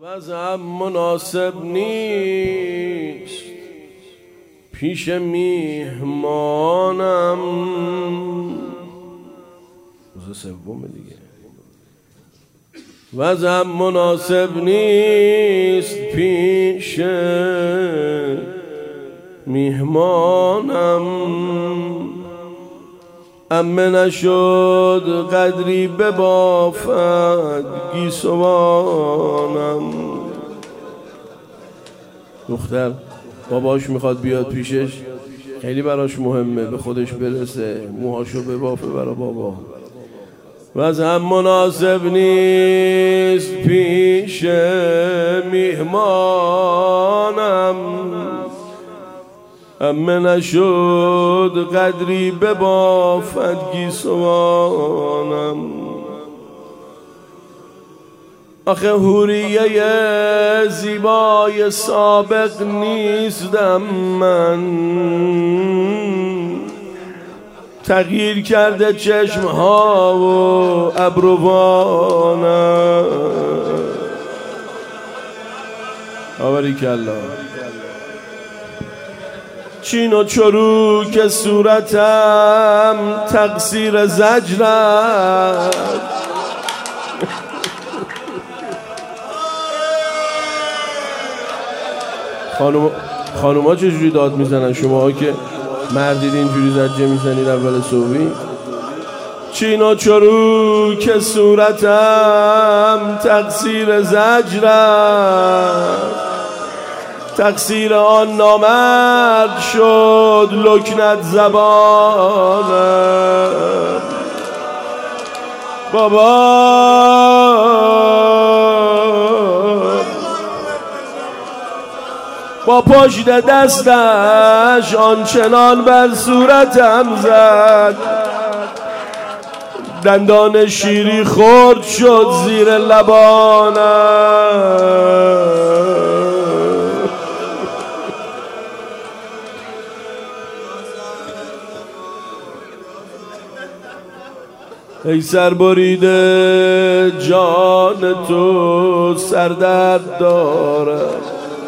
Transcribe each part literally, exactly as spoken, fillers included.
وضعم مناسب نیست پیش میهمانم. روز سوم دیگه. وضعم مناسب نیست پیش میهمانم. امه نشد قدری ببافد گیسوانم. دختر باباش میخواد بیاد پیشش، خیلی براش مهمه به خودش برسه، موهاشو ببافه برا بابا. وضعم مناسب نیست پیش میهمانم. امه نشد قدری ببافد گیسوانم. آخه حوریه زیبای سابق نیستم من، تغییر کرده چشمها و ابروانم. آباریکالله. چین و چروک صورتم تقصیر زجرت. خانوما خانوما چجوری داد میزنن؟ شماها که مردید اینجوری زجه میزنید اول صبحی. چین و چروک صورتم تقصیر زجرت. تقصیر آن نامرد شد لکنت زبانم. بابا با پشت دستش آنچنان بر صورتم زد، دندان شیری خورد شد زیر لبانم. ای سربریده جان تو سردرد دارد.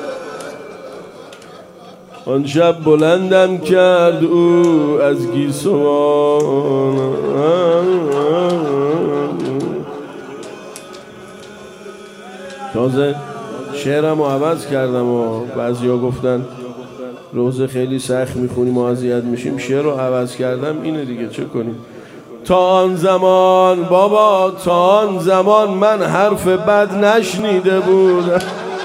آن شب بلندم کرد او از گیسوان. تازه شعرم رو عوض کردم و بعضی ها گفتن روزه خیلی سخت میخونیم و اذیت میشیم. شعر رو عوض کردم، اینه دیگه، چه کنیم. تا آن زمان بابا، تا آن زمان من حرف بد نشنیده بودم.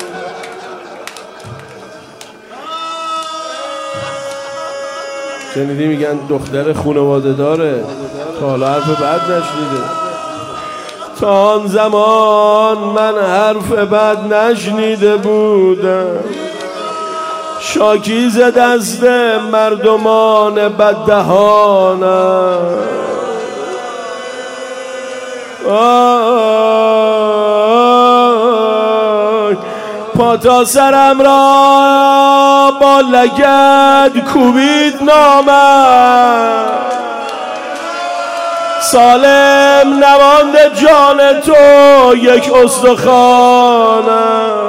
شنیدی میگن دختر خانواده داره، تا حالا حرف بد نشنیده. تا آن زمان من حرف بد نشنیده بودم. شاکی ز دست مردمان بددهانم. آی پا تا سرم را با لگد کوبید نامم. سالم نمانده جان تو یک استخوانم.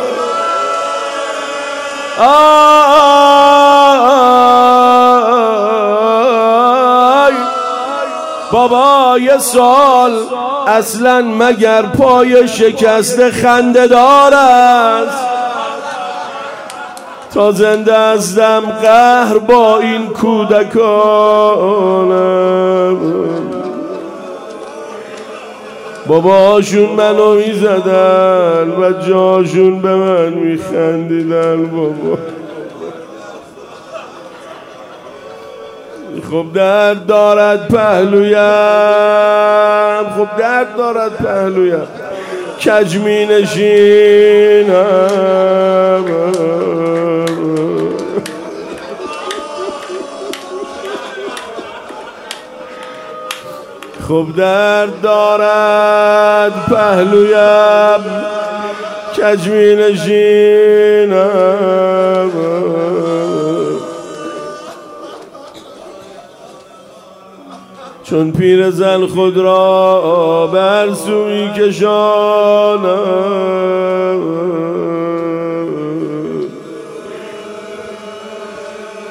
آی بابا یه سال اصلا مگر پای شکست خنده دار است؟ تا زنده ازدم قهر با این کودکانم. باباشون منو میزدن و جاشون به من میخندیدن. بابا خب درد دارد پهلویم، خب درد دارد پهلویم، کج می نشینم. خب درد دارد پهلویم، کج می نشینم. چون پیرزن خود را بر سوی کشانم.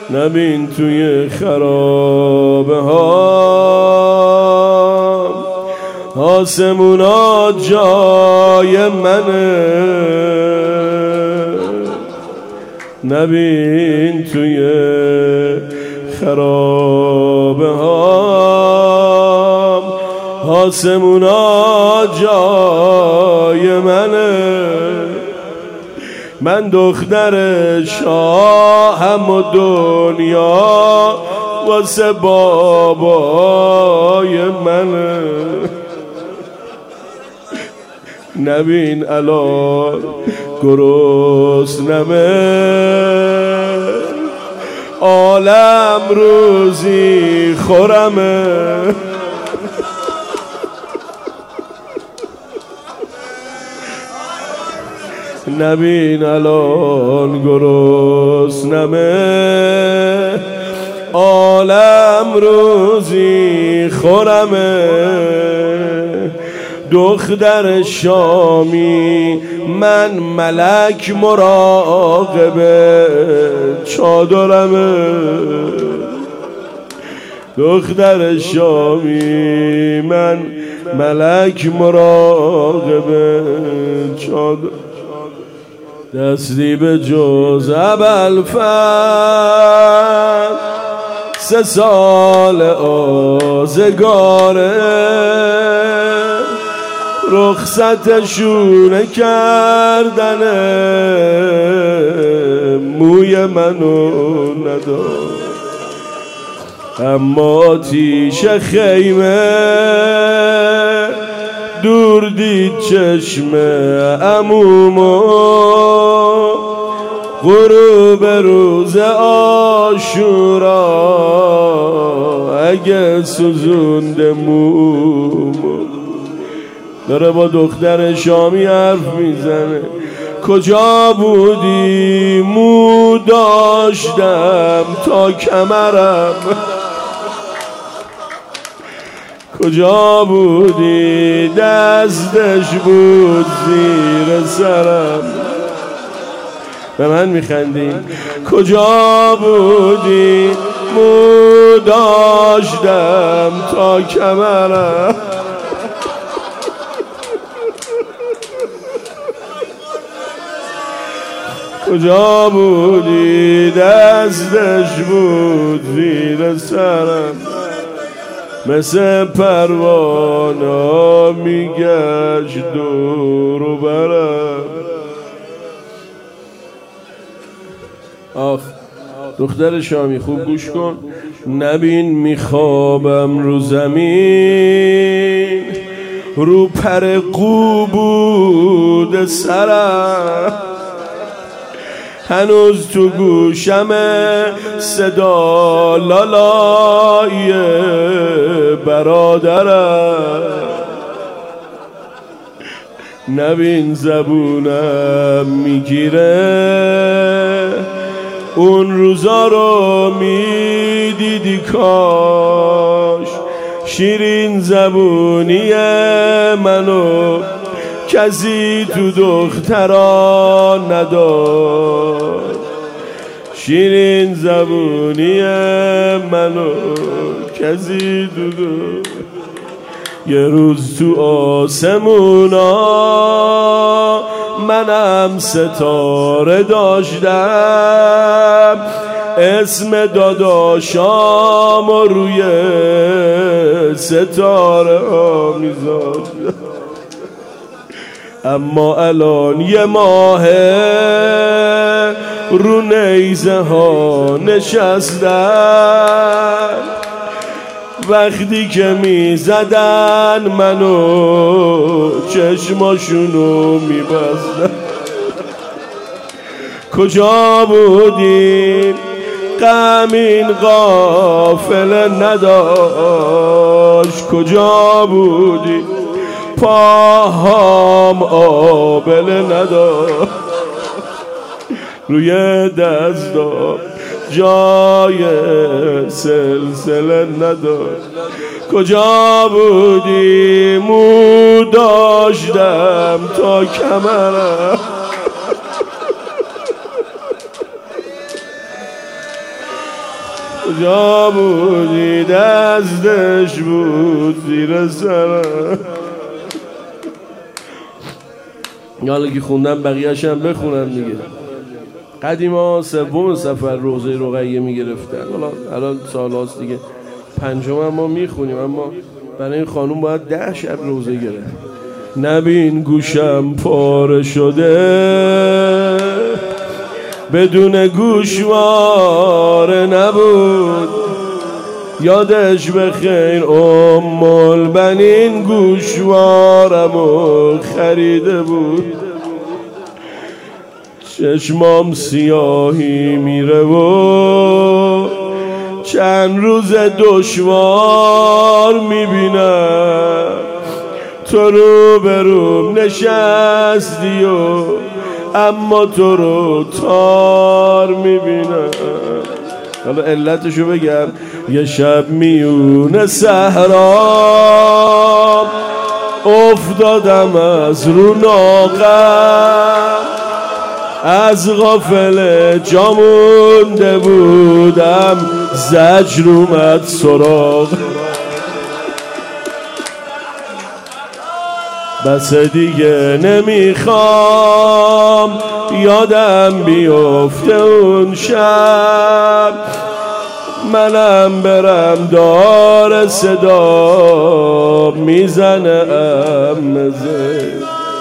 نبین توی خرابه ها آسمونا جای منه، نبین توی خرابه ها آسمونا جای منه. من دختر شاهم و دنیا واسه بابای منه. نبین الان گرسنمه عالم روزی خورمه. نبین الان گرسنمه عالم روزی خورمه. دختر شامی من ملک مراقبه چادرمه. دختر شامی من ملک مراقبه چادر. دستی به جز ابوالفضل سه سال آزگاره رخصتشونه کردنه موی منو ندار. اما آتیش خیمه دور دید چشم عمومو غروب روز عاشورا اگه سوزونده مومو. داره با دختر شامی حرف میزنه. کجا بودی مو داشتم تا کمرم، کجا بودی دستش بود زیر سرم. به من میخندی؟ کجا بودی مو داشتم تا کمرم. کجا بودی دستش بود زیر سرم. مثل پروانه میگشت دور و برم. آخ دختر شامی خوب گوش کن. نبین میخوابم رو زمین رو پر قوبود سرم. هنوز تو گوشمه صدا لالای برادرم. نبین زبونم میگیره اون روزا رو میدیدی کاش شیرین زبونی منو کسی تو دختران نداشت. شیرین زبونی منو کسی تو دختران. یه روز تو آسمونا منم ستاره داشتم اسم داداشام و روی ستاره ها میذاشتم. اما الان یه ماهه رو نیزه ها نشستن وقتی که می زدن منو چشماشونو می بستن. کجا بودین غمین غافل نداشت. کجا بودی پاهام آبل نداشت. روی دستا جای سلسله نداشت. کجا بودی مو داشتم تا کمرم. کجا بودی دستش بود زیر سرم. حالا که خوندم بقیه‌اش هم بخونم دیگه. قدیما سوم سفر روزه رقیه میگرفتن، حالا الان سال هاست دیگه پنجم هم ما میخونیم، اما برای این خانوم باید ده شب روزه گرفت. نبین گوشم پاره شده بدون گوشواره نبود، یادش بخیر ام البنین گوشوارمو خریده بود. چشمام سیاهی میره و چند روز دشوار میبینم، تو رو بروم نشستی و اما تو رو تار میبینم. حالا علتشو بگم. یه شب میون صحرا افتادم از رو ناقم، از غافل جا مونده بودم زجر اومد سراغ. بس دیگه نمیخوام یادم بیفته اون شب، منم برم دار صدا میزنه امزه.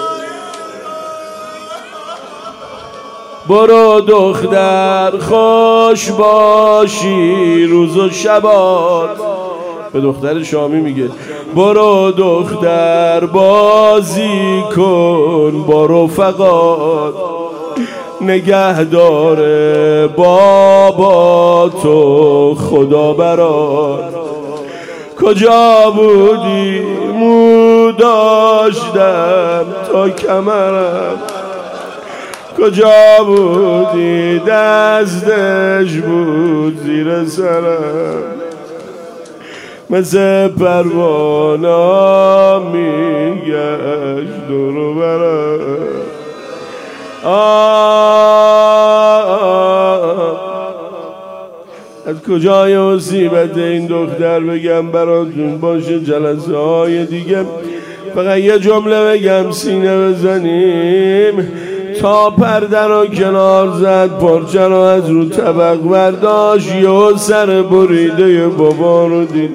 برو دختر خوش باشی روز و شبات، به دختر شامی میگه برو دختر بازی کن با رفقات، نگه داره بابا تو خدا برات. کجا بودی مو داشتم تا کمرم، کجا بودی دستش بود زیر سرم، مثل پروانه میگشت دور و برم. از کجای مصیبت این دختر بگم براتون باشه جلسه های دیگه، فقط یه جمله بگم سینه بزنیم. تا پرده رو کنار زد، پارچه رو از رو طبق برداشت، یه سر بریده بابا رو دید.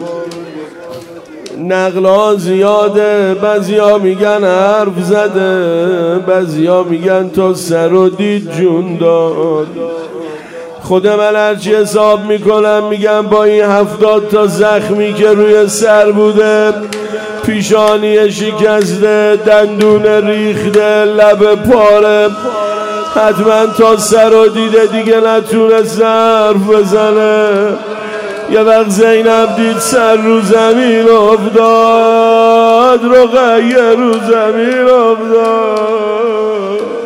نقلا زیاده، بعضیا میگن حرف زده، بعضیا میگن تا سر و دید جون داد. خود من هرچی حساب میکنم میگم با این هفتاد تا زخمی که روی سر بوده، پیشانی شکسته، دندون ریخته، لب پاره، حتما تا سر و دیده دیگه نتونه حرف بزنه. یه وقت زینب دید سر رو زمین افتاد، رقیه رو زمین افتاد.